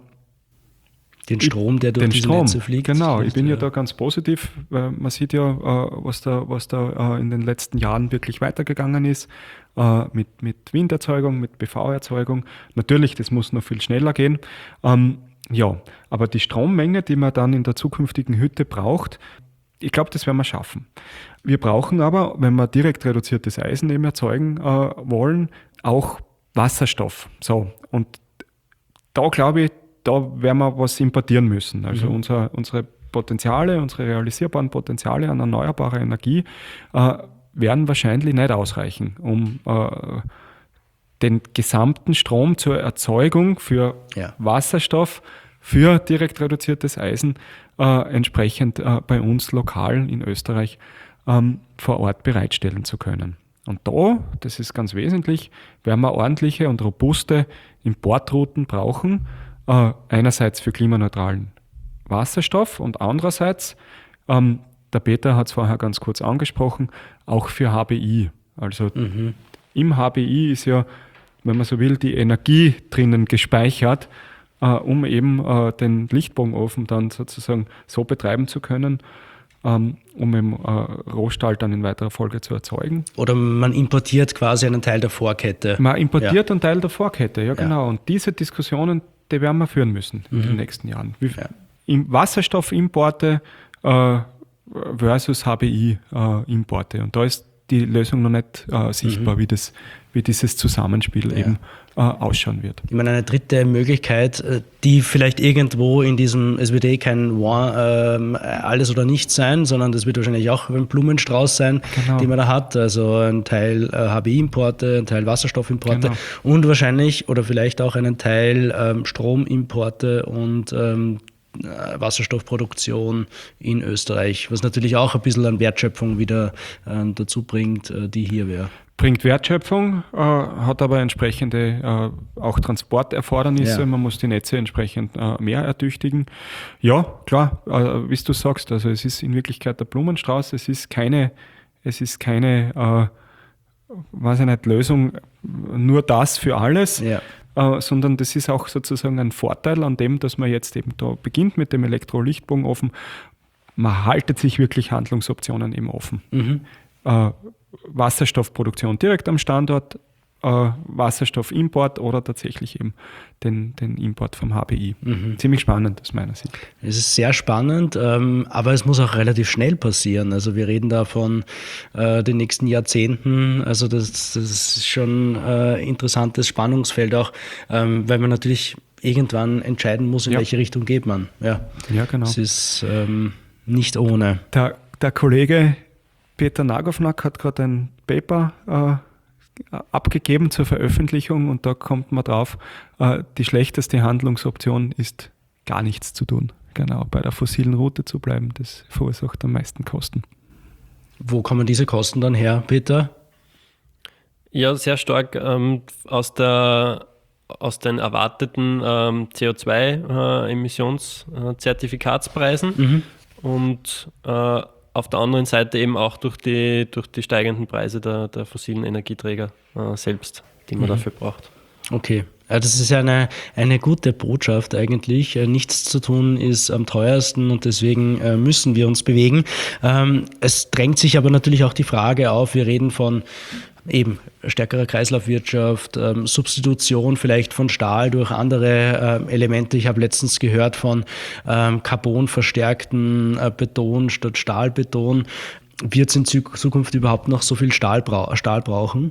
Den Strom, der durch den diese Strom, Netze fliegt. Genau, ich bin ja, ja da ganz positiv, weil man sieht ja, äh, was da, was da äh, in den letzten Jahren wirklich weitergegangen ist, äh, mit, mit Winderzeugung, mit B V-Erzeugung. Natürlich, das muss noch viel schneller gehen. Ähm, ja, aber die Strommenge, die man dann in der zukünftigen Hütte braucht, ich glaube, das werden wir schaffen. Wir brauchen aber, wenn wir direkt reduziertes Eisen eben erzeugen äh, wollen, auch Wasserstoff. So, und da glaube ich, da werden wir was importieren müssen. Also mhm. unser, unsere Potenziale, unsere realisierbaren Potenziale an erneuerbarer Energie äh, werden wahrscheinlich nicht ausreichen, um äh, den gesamten Strom zur Erzeugung für ja. Wasserstoff, für direkt reduziertes Eisen äh, entsprechend äh, bei uns lokal in Österreich ähm, vor Ort bereitstellen zu können. Und da, das ist ganz wesentlich, werden wir ordentliche und robuste Importrouten brauchen, äh, einerseits für klimaneutralen Wasserstoff und andererseits, ähm, der Peter hat es vorher ganz kurz angesprochen, auch für H B I. Also mhm. im H B I ist ja, wenn man so will, die Energie drinnen gespeichert, äh, um eben äh, den Lichtbogenofen dann sozusagen so betreiben zu können, um eben äh, Rohstahl dann in weiterer Folge zu erzeugen. Oder man importiert quasi einen Teil der Vorkette. Man importiert ja. einen Teil der Vorkette, ja genau. Ja. Und diese Diskussionen, die werden wir führen müssen mhm. in den nächsten Jahren. Wie, ja. Wasserstoffimporte äh, versus H B I-Importe. Und da ist die Lösung noch nicht äh, sichtbar, mhm. wie, das, wie dieses Zusammenspiel ja. eben äh, ausschauen wird. Ich meine, eine dritte Möglichkeit, die vielleicht irgendwo in diesem, es wird eh kein äh, alles oder nichts sein, sondern das wird wahrscheinlich auch ein Blumenstrauß sein, genau. den man da hat. Also ein Teil äh, H B I-Importe, ein Teil Wasserstoffimporte genau. und wahrscheinlich oder vielleicht auch einen Teil ähm, Stromimporte und ähm, Wasserstoffproduktion in Österreich, was natürlich auch ein bisschen an Wertschöpfung wieder äh, dazu bringt, äh, die hier wäre. Bringt Wertschöpfung, äh, hat aber entsprechende äh, auch Transporterfordernisse. Ja. Man muss die Netze entsprechend äh, mehr ertüchtigen. Ja, klar, äh, wie du sagst, also es ist in Wirklichkeit der Blumenstrauß, es ist keine, es ist keine, äh, weiß ich nicht, Lösung, nur das für alles. Ja. Uh, sondern das ist auch sozusagen ein Vorteil an dem, dass man jetzt eben da beginnt mit dem Elektrolichtbogenofen. Man haltet sich wirklich Handlungsoptionen eben offen. Mhm. Uh, Wasserstoffproduktion direkt am Standort, uh, Wasserstoffimport oder tatsächlich eben den, den Import vom H B I. Mhm. Ziemlich spannend aus meiner Sicht. Es ist sehr spannend, ähm, aber es muss auch relativ schnell passieren. Also wir reden da von äh, den nächsten Jahrzehnten. Also das, das ist schon ein äh, interessantes Spannungsfeld auch, ähm, weil man natürlich irgendwann entscheiden muss, in ja. welche Richtung geht man. Ja, ja genau. Es ist ähm, nicht ohne. Der, der Kollege Peter Nagovnak hat gerade ein Paper äh, abgegeben zur Veröffentlichung und da kommt man drauf, äh, die schlechteste Handlungsoption ist gar nichts zu tun. Genau, bei der fossilen Route zu bleiben, das verursacht am meisten Kosten. Wo kommen diese Kosten dann her, Peter? Ja, sehr stark ähm, aus, der, aus den erwarteten ähm, C O zwei Emissionszertifikatspreisen mhm. und äh, auf der anderen Seite eben auch durch die, durch die steigenden Preise der, der fossilen Energieträger äh, selbst, die man mhm. dafür braucht. Okay, ja, das ist eine, eine gute Botschaft eigentlich. Nichts zu tun ist am teuersten und deswegen äh, müssen wir uns bewegen. Ähm, es drängt sich aber natürlich auch die Frage auf, wir reden von eben stärkerer Kreislaufwirtschaft, ähm, Substitution vielleicht von Stahl durch andere äh, Elemente. Ich habe letztens gehört von ähm, carbonverstärkten äh, Beton statt Stahlbeton. Wird es in Zukunft überhaupt noch so viel Stahl, brau- Stahl brauchen?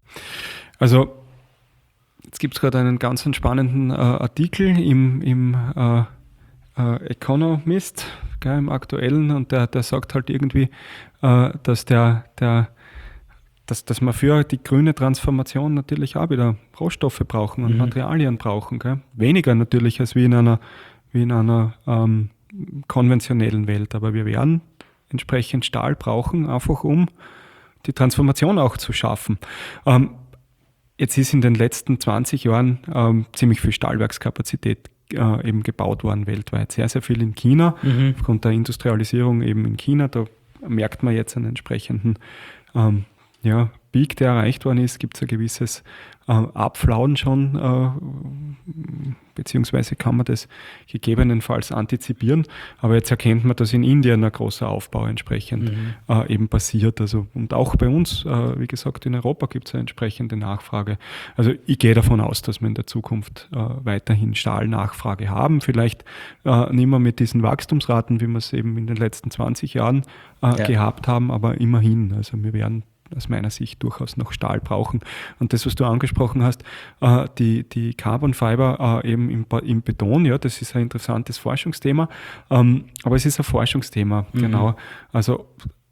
Also jetzt gibt es gerade einen ganz spannenden äh, Artikel im, im äh, äh, Economist, gell, im aktuellen, und der, der sagt halt irgendwie, äh, dass der, der Dass, dass wir für die grüne Transformation natürlich auch wieder Rohstoffe brauchen und mhm. Materialien brauchen. Gell? Weniger natürlich als wie in einer, wie in einer ähm, konventionellen Welt. Aber wir werden entsprechend Stahl brauchen, einfach um die Transformation auch zu schaffen. Ähm, jetzt ist in den letzten zwanzig Jahren ähm, ziemlich viel Stahlwerkskapazität äh, eben gebaut worden weltweit. Sehr, sehr viel in China, mhm. aufgrund der Industrialisierung eben in China. Da merkt man jetzt einen entsprechenden ähm, Ja, Peak, der erreicht worden ist, gibt es ein gewisses äh, Abflauen schon, äh, beziehungsweise kann man das gegebenenfalls antizipieren. Aber jetzt erkennt man, dass in Indien ein großer Aufbau entsprechend mhm. äh, eben passiert. Also, und auch bei uns, äh, wie gesagt, in Europa gibt es eine entsprechende Nachfrage. Also ich gehe davon aus, dass wir in der Zukunft äh, weiterhin Stahlnachfrage haben. Vielleicht äh, nicht mehr mit diesen Wachstumsraten, wie wir es eben in den letzten zwanzig Jahren äh, ja. gehabt haben, aber immerhin. Also wir werden aus meiner Sicht durchaus noch Stahl brauchen. Und das, was du angesprochen hast, äh, die, die Carbon Fiber äh, eben im, im Beton, ja, das ist ein interessantes Forschungsthema, ähm, aber es ist ein Forschungsthema, mhm. genau. Also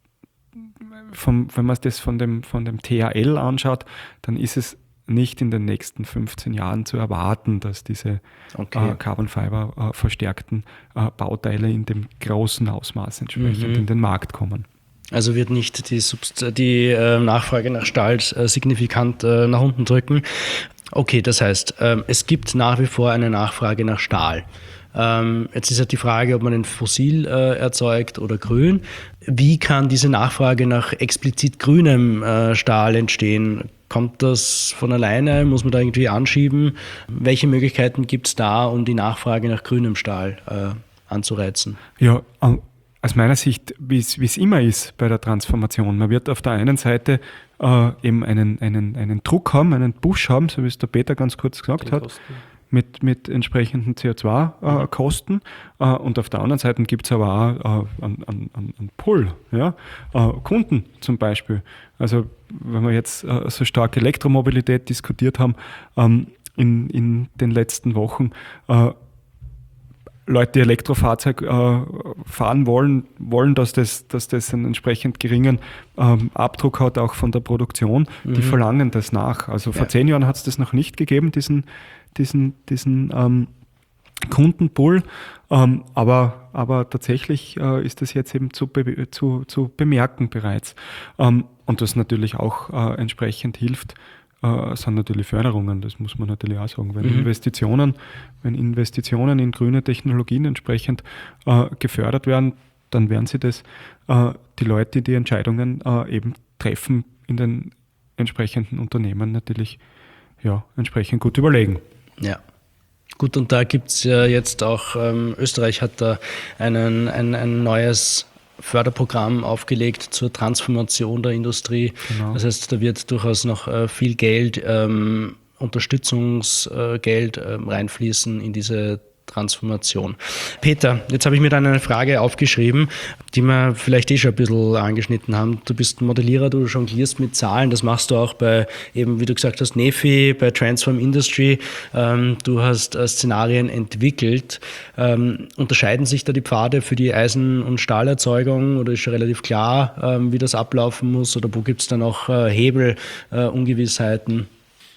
vom, wenn man das von dem, von dem T H L anschaut, dann ist es nicht in den nächsten fünfzehn Jahren zu erwarten, dass diese okay. äh, Carbon Fiber äh, verstärkten äh, Bauteile in dem großen Ausmaß entsprechend mhm. in den Markt kommen. Also wird nicht die, Subst- die äh, Nachfrage nach Stahl äh, signifikant äh, nach unten drücken. Okay, das heißt, äh, es gibt nach wie vor eine Nachfrage nach Stahl. Ähm, jetzt ist ja die Frage, ob man den fossil äh, erzeugt oder grün. Wie kann diese Nachfrage nach explizit grünem äh, Stahl entstehen? Kommt das von alleine? Muss man da irgendwie anschieben? Welche Möglichkeiten gibt es da, um die Nachfrage nach grünem Stahl äh, anzureizen? Ja, um aus meiner Sicht, wie es immer ist bei der Transformation. Man wird auf der einen Seite äh, eben einen, einen, einen Druck haben, einen Push haben, so wie es der Peter ganz kurz gesagt hat, mit, mit entsprechenden C O zwei Kosten. Äh, und auf der anderen Seite gibt es aber auch äh, einen, einen, einen Pull, ja? äh, Kunden zum Beispiel. Also wenn wir jetzt äh, so stark Elektromobilität diskutiert haben ähm, in, in den letzten Wochen, äh, Leute, die Elektrofahrzeug äh, fahren wollen, wollen, dass das, dass das einen entsprechend geringen ähm, Abdruck hat, auch von der Produktion, mhm. die verlangen das nach. Also vor ja. zehn Jahren hat es das noch nicht gegeben, diesen, diesen, diesen ähm, Kundenpool, ähm, aber, aber tatsächlich äh, ist das jetzt eben zu, be- zu, zu bemerken bereits. Ähm, und das natürlich auch äh, entsprechend hilft, Uh, sind natürlich Förderungen, das muss man natürlich auch sagen. Wenn mhm. Investitionen, wenn Investitionen in grüne Technologien entsprechend uh, gefördert werden, dann werden sie das uh, die Leute, die die Entscheidungen uh, eben treffen, in den entsprechenden Unternehmen natürlich ja, entsprechend gut überlegen. Ja. Gut, und da gibt es ja jetzt auch, ähm, Österreich hat da einen, ein, ein neues Förderprogramm aufgelegt zur Transformation der Industrie. Genau. Das heißt, da wird durchaus noch äh, viel Geld, ähm, Unterstützungsgeld äh, reinfließen in diese Transformation. Peter, jetzt habe ich mir dann eine Frage aufgeschrieben, die wir vielleicht eh schon ein bisschen angeschnitten haben. Du bist Modellierer, du jonglierst mit Zahlen, das machst du auch bei, eben wie du gesagt hast, Nefi, bei Transform Industry. Ähm, du hast äh, Szenarien entwickelt. Ähm, unterscheiden sich da die Pfade für die Eisen- und Stahlerzeugung oder ist schon relativ klar, ähm, wie das ablaufen muss, oder wo gibt es dann auch äh, Hebel, äh, Ungewissheiten?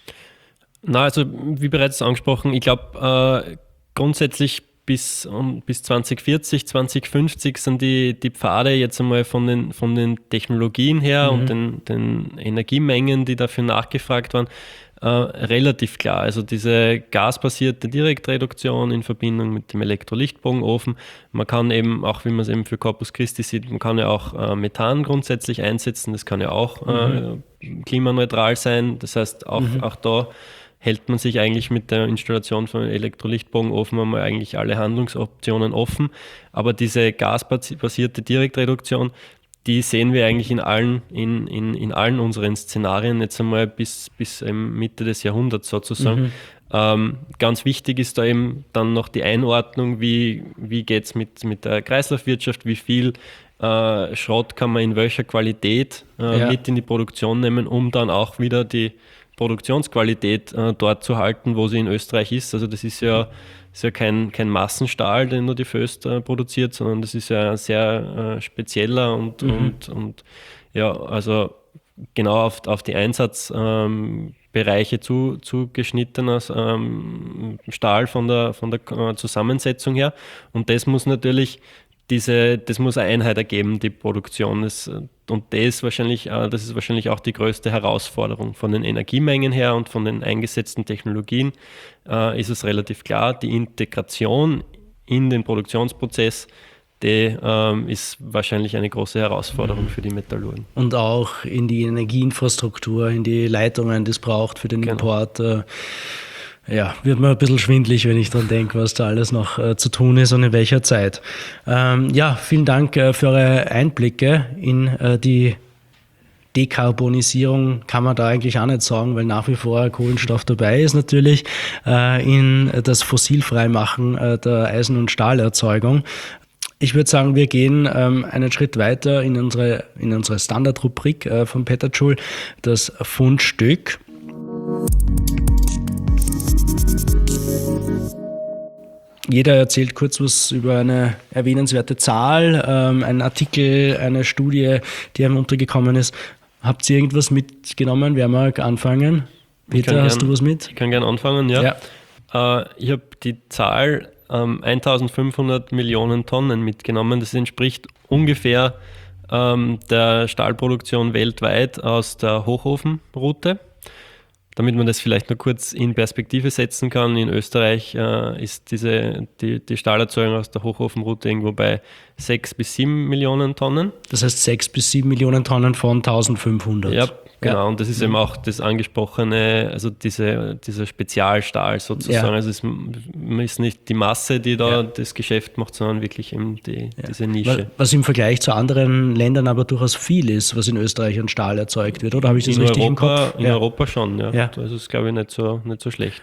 Na, also wie bereits angesprochen, ich glaube, äh, grundsätzlich bis, um, bis zwanzig vierzig, zwanzig fünfzig sind die, die Pfade jetzt einmal von den, von den Technologien her mhm. und den, den Energiemengen, die dafür nachgefragt waren, äh, relativ klar. Also diese gasbasierte Direktreduktion in Verbindung mit dem Elektrolichtbogenofen. Man kann eben, auch wie man es eben für Corpus Christi sieht, man kann ja auch äh, Methan grundsätzlich einsetzen. Das kann ja auch mhm. äh, klimaneutral sein. Das heißt, auch, mhm. auch da hält man sich eigentlich mit der Installation von einem Elektrolichtbogenofen einmal eigentlich alle Handlungsoptionen offen. Aber diese gasbasierte Direktreduktion, die sehen wir eigentlich in allen, in, in, in allen unseren Szenarien jetzt einmal bis, bis Mitte des Jahrhunderts sozusagen. Mhm. Ähm, ganz wichtig ist da eben dann noch die Einordnung, wie, wie geht es mit, mit der Kreislaufwirtschaft, wie viel äh, Schrott kann man in welcher Qualität äh, ja. mit in die Produktion nehmen, um dann auch wieder die Produktionsqualität äh, dort zu halten, wo sie in Österreich ist. Also das ist ja, ist ja kein, kein Massenstahl, den nur die Föst äh, produziert, sondern das ist ja ein sehr äh, spezieller und, mhm. und, und ja, also genau auf, auf die Einsatzbereiche ähm, zu, zugeschnittener ähm, Stahl von der, von der äh, Zusammensetzung her. Und das muss natürlich Diese, das muss eine Einheit ergeben, die Produktion. Das, und das ist, wahrscheinlich, das ist wahrscheinlich auch die größte Herausforderung. Von den Energiemengen her und von den eingesetzten Technologien äh, ist es relativ klar, die Integration in den Produktionsprozess, die ähm, ist wahrscheinlich eine große Herausforderung für die Metallurgen. Und auch in die Energieinfrastruktur, in die Leitungen, die es braucht für den genau. Import. Äh, Ja, wird mir ein bisschen schwindelig, wenn ich dran denke, was da alles noch äh, zu tun ist und in welcher Zeit. Ähm, ja, vielen Dank äh, für eure Einblicke in äh, die Dekarbonisierung, kann man da eigentlich auch nicht sagen, weil nach wie vor Kohlenstoff dabei ist natürlich, äh, in das Fossilfreimachen äh, der Eisen- und Stahlerzeugung. Ich würde sagen, wir gehen ähm, einen Schritt weiter in unsere, in unsere Standardrubrik äh, von Peterjoule, das Fundstück. Jeder erzählt kurz was über eine erwähnenswerte Zahl, ähm, einen Artikel, eine Studie, die einem untergekommen ist. Habt ihr irgendwas mitgenommen? Wer mag anfangen? Peter, hast gern, du was mit? Ich kann gerne anfangen, ja. ja. Äh, ich habe die Zahl ähm, eintausendfünfhundert Millionen Tonnen mitgenommen. Das entspricht ungefähr ähm, der Stahlproduktion weltweit aus der Hochofenroute. Damit man das vielleicht nur kurz in Perspektive setzen kann, in Österreich äh, ist diese, die, die Stahlerzeugung aus der Hochofenroute irgendwo bei sechs bis sieben Millionen Tonnen. Das heißt sechs bis sieben Millionen Tonnen von eintausendfünfhundert. Ja, genau. Ja. Und das ist eben auch das angesprochene, also diese, dieser Spezialstahl sozusagen. Ja. Also es ist nicht die Masse, die da ja. das Geschäft macht, sondern wirklich eben die, ja. diese Nische. Was im Vergleich zu anderen Ländern aber durchaus viel ist, was in Österreich an Stahl erzeugt wird, oder habe ich das in richtig Europa, im Kopf? In ja. Europa schon, ja. ja. Das ist, glaube ich, nicht so, nicht so schlecht.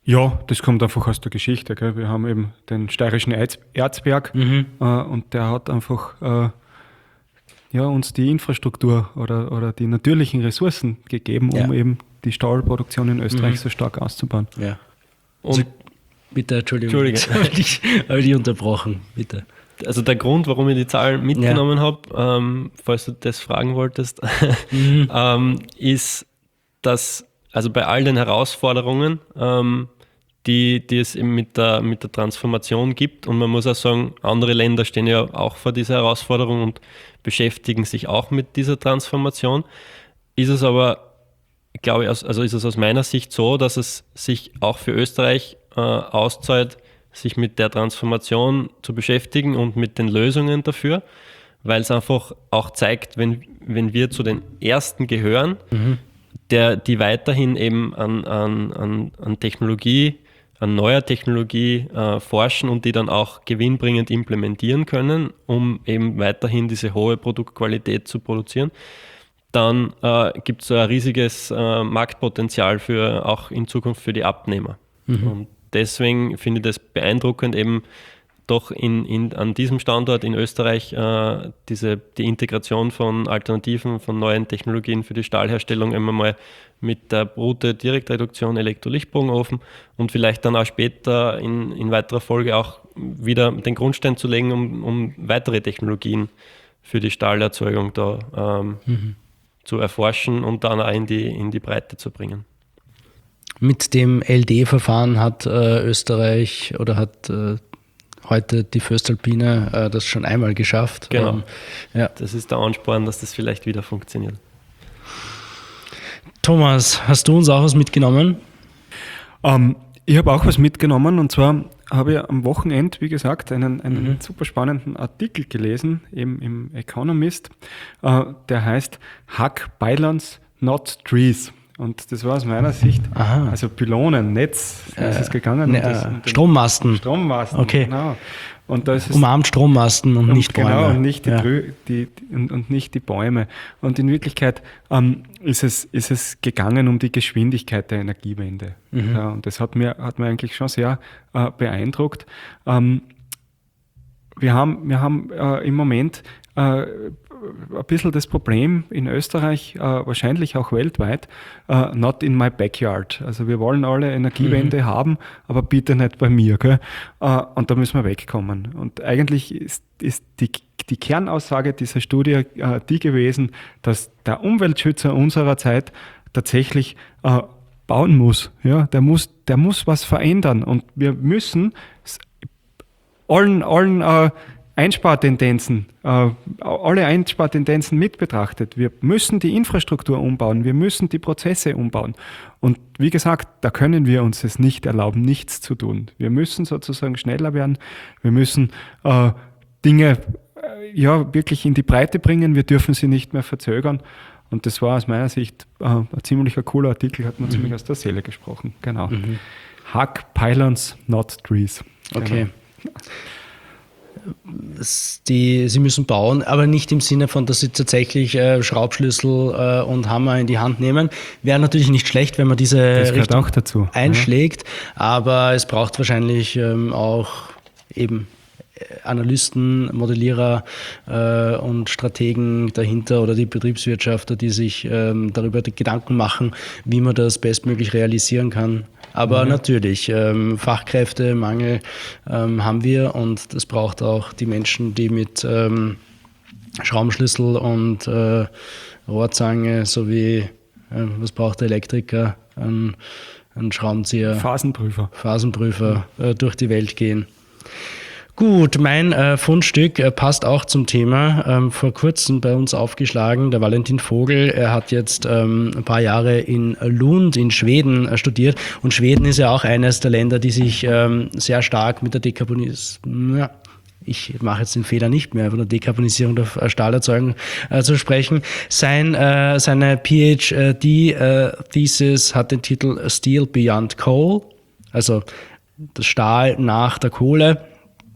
Ja, das kommt einfach aus der Geschichte. Gell? Wir haben eben den steirischen Erz- Erzberg Mhm. äh, und der hat einfach äh, ja, uns die Infrastruktur oder, oder die natürlichen Ressourcen gegeben, um Ja. eben die Stahlproduktion in Österreich Mhm. so stark auszubauen. Ja. Und Bitte, Entschuldigung. Entschuldige. Habe ich, habe ich unterbrochen, bitte. also der Grund, warum ich die Zahlen mitgenommen habe, ähm, falls du das fragen wolltest, Mhm. ähm, ist, dass also bei all den Herausforderungen, ähm, die, die es eben mit der, mit der Transformation gibt, und man muss auch sagen, andere Länder stehen ja auch vor dieser Herausforderung und beschäftigen sich auch mit dieser Transformation, ist es aber, glaube ich, aus, also ist es aus meiner Sicht so, dass es sich auch für Österreich äh, auszahlt, sich mit der Transformation zu beschäftigen und mit den Lösungen dafür, weil es einfach auch zeigt, wenn, wenn wir zu den Ersten gehören, Mhm. der, die weiterhin eben an, an, an, an Technologie, an neuer Technologie äh, forschen und die dann auch gewinnbringend implementieren können, um eben weiterhin diese hohe Produktqualität zu produzieren, dann äh, gibt es so ein riesiges äh, Marktpotenzial für auch in Zukunft für die Abnehmer. Mhm. Und deswegen finde ich das beeindruckend, eben doch in, in, an diesem Standort in Österreich äh, diese, die Integration von Alternativen, von neuen Technologien für die Stahlherstellung immer mal mit der Route Direktreduktion, Elektrolichtbogenofen und vielleicht dann auch später in, in weiterer Folge auch wieder den Grundstein zu legen, um, um weitere Technologien für die Stahlerzeugung da ähm, Mhm. zu erforschen und dann auch in die, in die Breite zu bringen. Mit dem L D-Verfahren hat äh, Österreich oder hat äh, heute die Föstalpine äh, das schon einmal geschafft. Genau. Ähm, ja. Das ist der Ansporn, dass das vielleicht wieder funktioniert. Thomas, hast du uns auch was mitgenommen? Ähm, ich habe auch was mitgenommen, und zwar habe ich am Wochenende, wie gesagt, einen, einen Mhm. super spannenden Artikel gelesen im, im Economist, äh, der heißt Hack Pylons, not Trees. Und das war aus meiner Sicht, Aha. also Pylonen, Netz, da ist es gegangen. Ne, um das- äh, um den Strommasten. Strommasten, Okay. genau. Und da ist es Umarmt Strommasten und und nicht Bäume. Genau, und nicht die, ja. Drü- die, die und, und nicht die Bäume. Und in Wirklichkeit ähm, ist, es, ist es gegangen um die Geschwindigkeit der Energiewende. Mhm. Ja, und das hat mir, hat mir eigentlich schon sehr äh, beeindruckt. Ähm, wir haben, wir haben äh, im Moment äh, ein bisschen das Problem in Österreich, äh, wahrscheinlich auch weltweit, äh, not in my backyard. Also wir wollen alle Energiewende Mhm. haben, aber bitte nicht bei mir. Gell? Äh, und da müssen wir wegkommen. Und eigentlich ist, ist die, die Kernaussage dieser Studie äh, die gewesen, dass der Umweltschützer unserer Zeit tatsächlich äh, bauen muss. Ja? Der muss. Der muss was verändern. Und wir müssen s- allen, allen äh, Einspartendenzen, äh, alle Einspartendenzen mit betrachtet. Wir müssen die Infrastruktur umbauen, wir müssen die Prozesse umbauen. Und wie gesagt, da können wir uns es nicht erlauben, nichts zu tun. Wir müssen sozusagen schneller werden, wir müssen äh, Dinge äh, ja, wirklich in die Breite bringen, wir dürfen sie nicht mehr verzögern. Und das war aus meiner Sicht äh, ein ziemlich cooler Artikel, hat mir Mhm. ziemlich aus der Seele gesprochen. Genau. Mhm. Hack Pylons, not trees. Okay. Es- Die, sie müssen bauen, aber nicht im Sinne von, dass sie tatsächlich äh, Schraubschlüssel äh, und Hammer in die Hand nehmen. Wäre natürlich nicht schlecht, wenn man diese Das gehört Richtung auch dazu. einschlägt, aber es braucht wahrscheinlich ähm, auch eben äh, Analysten, Modellierer äh, und Strategen dahinter oder die Betriebswirtschafter, die sich ähm, darüber die Gedanken machen, wie man das bestmöglich realisieren kann. Aber Mhm. natürlich, ähm, Fachkräftemangel ähm, haben wir, und das braucht auch die Menschen, die mit ähm, Schraubenschlüssel und äh, Rohrzange sowie, äh, was braucht der Elektriker, ein, ein Schraubenzieher, Phasenprüfer. Phasenprüfer äh, durch die Welt gehen. Gut, mein äh, Fundstück äh, passt auch zum Thema. Ähm, vor kurzem bei uns aufgeschlagen, der Valentin Vogel. Er hat jetzt ähm, ein paar Jahre in Lund in Schweden äh, studiert. Und Schweden ist ja auch eines der Länder, die sich ähm, sehr stark mit der Dekarbonisierung, ja, ich mache jetzt den Fehler nicht mehr, von der Dekarbonisierung der Stahlerzeugung äh, zu sprechen. Sein, äh, seine PhD-Thesis äh, hat den Titel Steel Beyond Coal, also das Stahl nach der Kohle.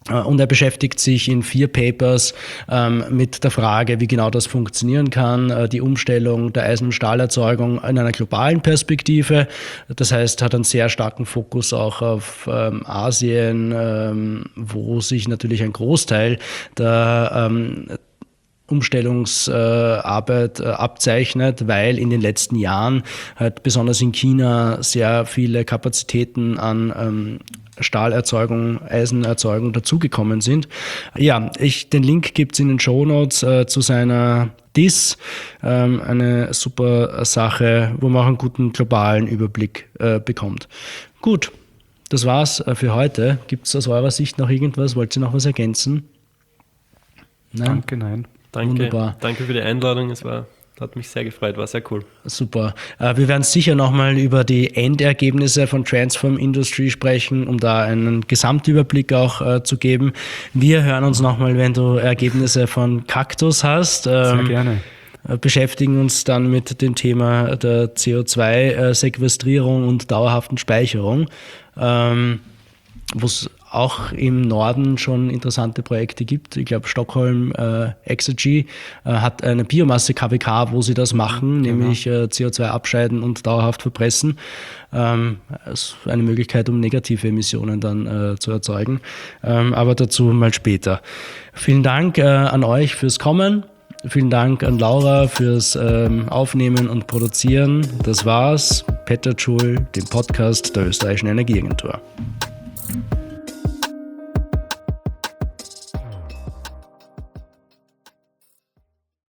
Und er beschäftigt sich in vier Papers ähm, mit der Frage, wie genau das funktionieren kann, äh, die Umstellung der Eisen- und Stahlerzeugung in einer globalen Perspektive. Das heißt, hat einen sehr starken Fokus auch auf ähm, Asien, ähm, wo sich natürlich ein Großteil der ähm, Umstellungsarbeit äh, abzeichnet, weil in den letzten Jahren halt besonders in China sehr viele Kapazitäten an ähm, Stahlerzeugung, Eisenerzeugung dazugekommen sind. Ja, ich, den Link gibt es in den Shownotes äh, zu seiner D I S, ähm, eine super Sache, wo man auch einen guten globalen Überblick äh, bekommt. Gut, das war's äh, für heute. Gibt es aus eurer Sicht noch irgendwas? Wollt ihr noch was ergänzen? Nein? Danke, nein. Danke, Wunderbar. Danke für die Einladung. Es war Hat mich sehr gefreut, war sehr cool. Super. Wir werden sicher nochmal über die Endergebnisse von Transform Industry sprechen, um da einen Gesamtüberblick auch äh, zu geben. Wir hören uns nochmal, wenn du Ergebnisse von Cactus hast. Sehr ähm, gerne. Beschäftigen uns dann mit dem Thema der C O zwei Sequestrierung und dauerhaften Speicherung, ähm, wo es auch im Norden schon interessante Projekte gibt. Ich glaube, Stockholm äh, Exergy äh, hat eine Biomasse-K W K, wo sie das machen, genau. nämlich äh, C O zwei abscheiden und dauerhaft verpressen. Ähm, das ist eine Möglichkeit, um negative Emissionen dann äh, zu erzeugen. Ähm, aber dazu mal später. Vielen Dank äh, an euch fürs Kommen. Vielen Dank an Laura fürs ähm, Aufnehmen und Produzieren. Das war's. Petajoule, dem Podcast der Österreichischen Energieagentur.